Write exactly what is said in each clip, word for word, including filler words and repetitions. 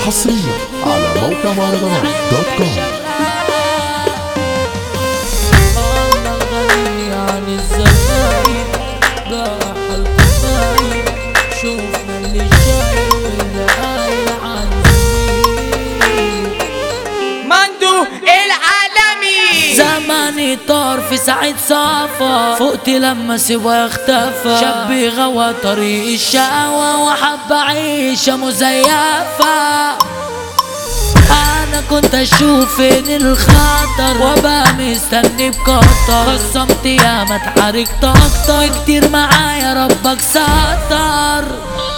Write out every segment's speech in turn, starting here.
حصريا على موقع مهرجانات دوت كوم. زماني طار في ساعة صافا، فقت لما سوا اختفى. شاب غوى طريق الشقوى وحب عيشة مزيفة. انا كنت اشوف فين الخطر وابقى مستني بكتر. خصمت ياما اتحركت اكتر كتير معايا ربك ستر.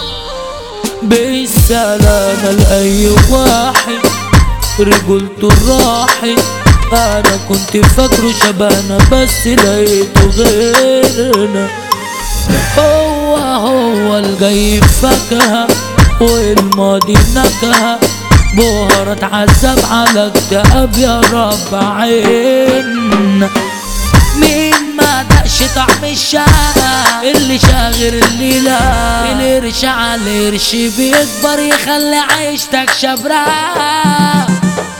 بالسلامة لأي واحد رجولته راحت. انا كنت فاكره شبهنا بس لقيته غيرنا. هو هو الجاي فاكهة والماضي نكهة. بهارات عذاب على اكتئاب يا رب عيننا. مين ما دقش طعم الشقة اللي شاغر اللي لا. القرش على القرش بيكبر يخلي عيشتك شبرقة.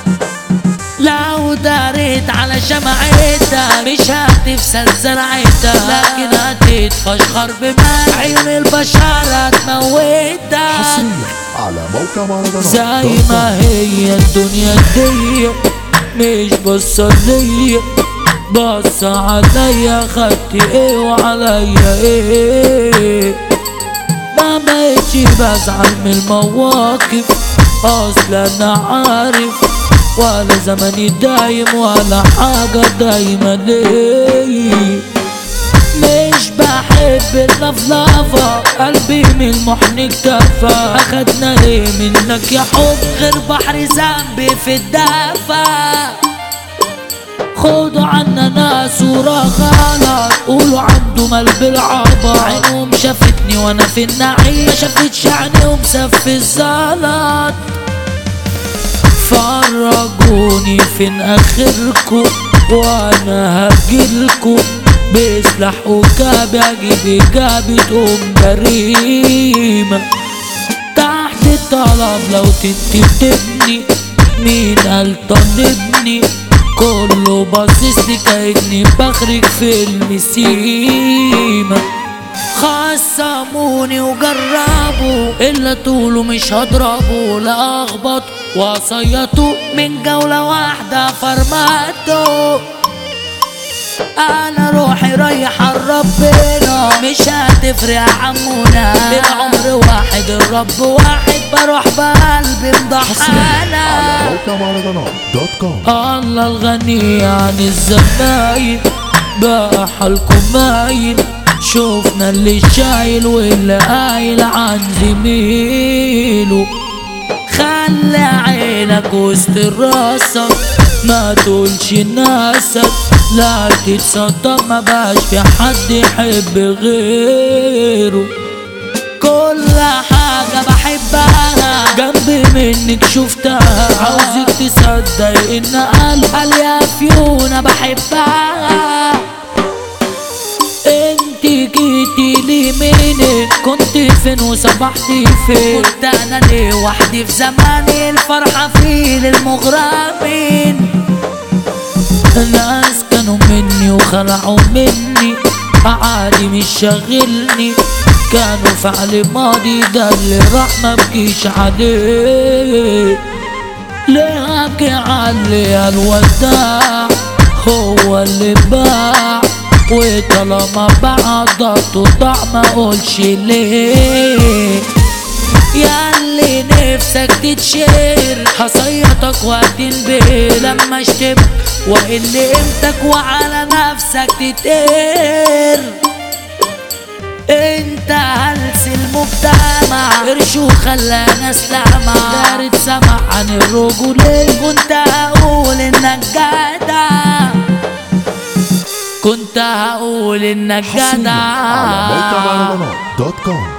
لو داريت على شمعتك مش هتفسد زرعتك، لكن هتتفشخر بمال عيون البشر هتموتك. حصريا على موقع مهرجانات زي ما هي الدنيا دي مش بصة ليا، بص عليا خدت ايه وعليا ايه. ما بقتش بزعل من المواقف اصلا انا عارف، ولا زمني دايم ولا حاجة دايما ليه. مش بحب اللفلفة قلبي من المحن اكتفى. اخدنا ليه منك يا حب غير بحر ذنبي في الدفا. خدوا عنا ناس ورا غلط قولوا عنده مال بالعبط. عينهم شافتني وانا في النعيم ما شافتش عينيهم سف الزلط. فرجوني فين اخركم وانا هجيلكم بسلاح وكابي اجيب اجابي تقوم جريمة. تحت الطلب لو تنتبني مين قال طالبني. كله باصصلي كأني بخرج في المسيمة. خصموني وجربوا الا طوله مش هضربه. لا اخبط وصيته من جولة واحدة فرمته. انا روحي رايحة لربنا مش هتفرق يا عمونا. العمر واحد الرب واحد بروح بقلبي مضحانا. على موقع مهرجانات دوت كوم. الله الغني عن الزباين بقى حالكم مايل. شوفنا اللي شايل واللي قايل عن زميله. خلي عينك وسط راسك ما تقولش ناسك. لا تتصدق ما بقاش في حد يحب غيره. كل حاجة بحبها جنبي منك شفتها. عاوزك تصدق ان قلب يا فيونا بحبها. انت جيتي لي منك كنت فين وصبحتي فين. كنت انا ليه وحدي في زماني الفرحة في للمغرمين. ناس كانوا مني وخلعوا مني عادي مش شاغلني. كانوا فعل ماضي ده اللي راح ما بكيش عليه. ليه ابكي علي الوداع هو اللي باع. وطالما بعضته ضاع ما اقولش ليه. ياللي نفسك تتشير هصيطك وهتنبهر لما اشتم واقل قيمتك وعلى نفسك تتقهر. انت هلس المجتمع قرش وخلى ناس لمع. دارت سمع عن الرجولين كنت هقول انك جدع. كنت هقول انك جدع. على موقع مهرجانات دوت كوم.